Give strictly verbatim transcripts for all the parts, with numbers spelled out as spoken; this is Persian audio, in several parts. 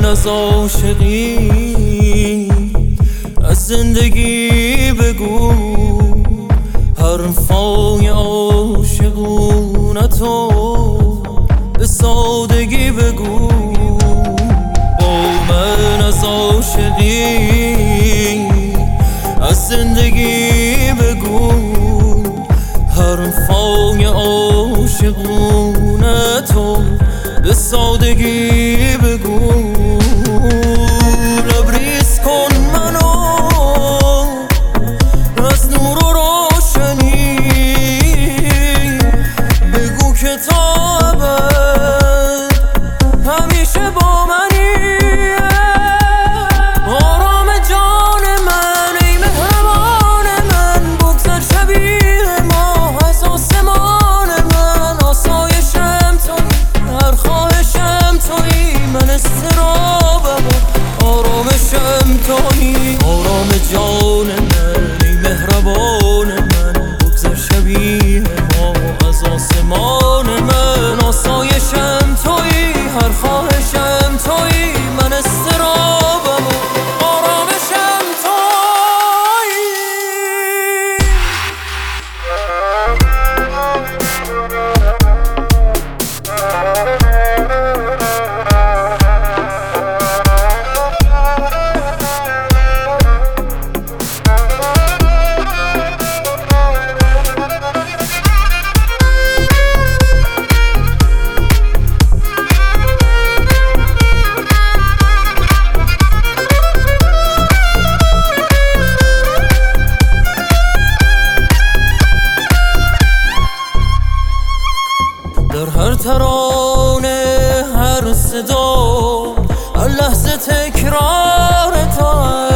از عاشقی، از زندگی بگو حرفای عاشقونه تو به سادگی بگو. با من از عاشقی، از زندگی بگو حرفای عاشقونه تو به سادگی بگو. لبریز کن منو از نور و روشنی، بگو که تا ابد همیشه با منی. آرام جان من ای مهربان من، بگذر شبیه ماه از آسمان من. آسایشم تویی، هر خواهشم تویی، من اضطرابم و آرامشم تویی. آرام جان من ای مهربان من، بگذر شبیه ماه از آسمان من. آسایشم تویی، هر خواهشم تویی، من اضطرابم و آرامشم تویی. در هر ترانه، هر صدا، هر لحظه تکرار تو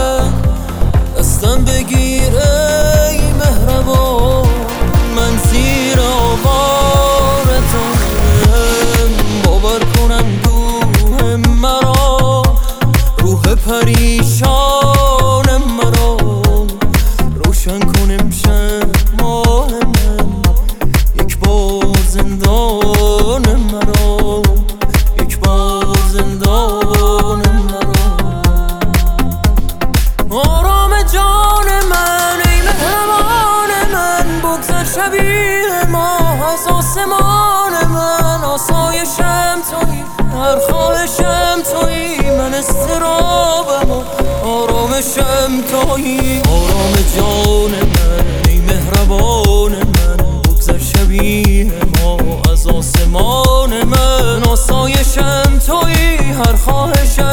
دستم بگیر ای مهربان. من زیر آوار توام، باور کنم روح مرا، روح پریشان مرا. روشن کن امشب ماه من، یک بار زندان مرا، یک بار زندان مرا. آرام جان من ای مهربان من، بگذر شبیه ماه از آسمان من. آسایشم تویی، هر خواهشم تویی، من اضطرابم و آرامشم تویی. آرام جان من ای مهربان من، بگذر شبیه ماه از آسمان من. آسایشم تویی، هر خواهشم